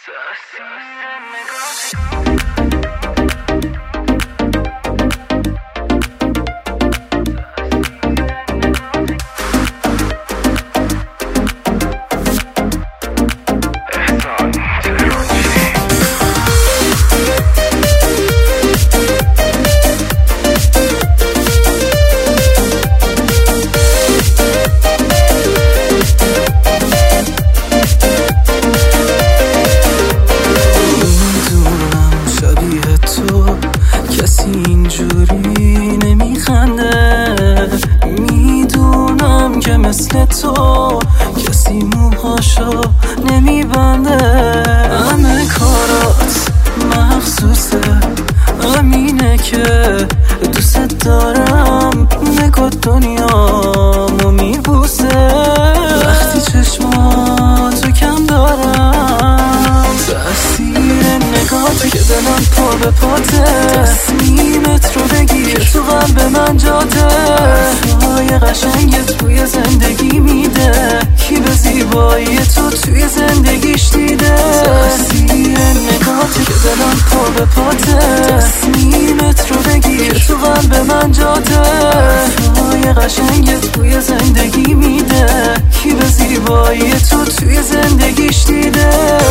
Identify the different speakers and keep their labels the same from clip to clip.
Speaker 1: اینجوری نمیخنده، میدونم که مثل تو کسی موهاشو نمیبنده. همه کارات مخصوصه، همینه که دوست دارم. نگاه دنیامو میبوسه وقتی چشماتو کم دارم. تأثیر نگاهت که دلم پا به پاته، تصمیمت رو بگیر تو قلب من جاده. حرفای قشنگت توی زندگی میده، کی به زیبایی تو توی زندگیش دیده. تأثیر نگاهت که دلم پا به پاته، تصمیمت رو بگیر تو قلب من جاده. حرفای قشنگت توی زندگی میده، کی به زیبایی تو توی زندگیش دیده.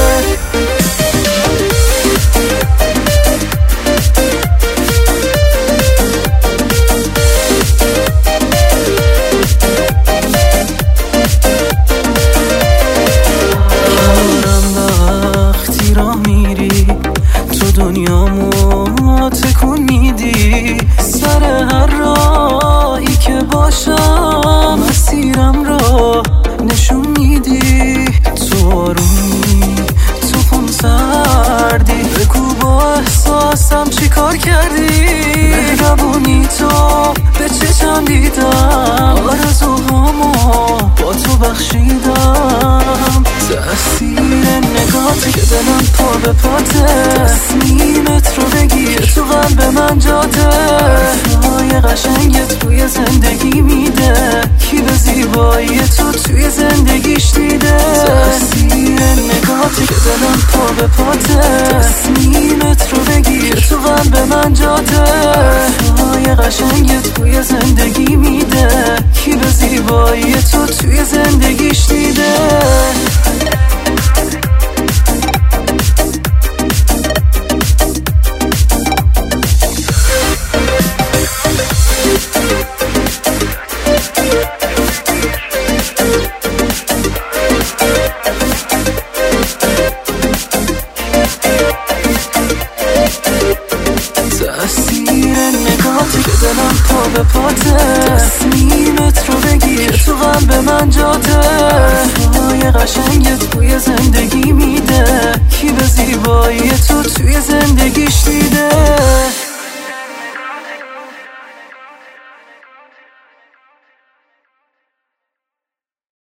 Speaker 1: دنیامو تکون میدی، سر هر راهی که باشم مسیرم رو نشون میدی. تو آرومی، تو خونسردی، بگو با احساسم چی کار کردی. مهربونی تو به چشم دیدم، آرزوهامو با تو بخشیدم. تأثیر نگاهت که دلم پا به پاته، تصمیمت رو بگیر تو قلب من جاده. حرفای قشنگت توی زندگی میده، کی به زیبایی تو توی زندگیش دیده. تأثیر نگاهت که دلم پا به پاته، تصمیمت رو بگیر تو قلب من جاده. حرفای قشنگت توی زندگی میده، کی به زیبایی تو توی زندگیش دیده. تأثیر نگاهت که دلم پا به پاته، تصمیمت رو بگیر تو قلب من جاده. حرفای قشنگت توی زندگی میده، کی به زیبایی تو توی زندگیش دیده.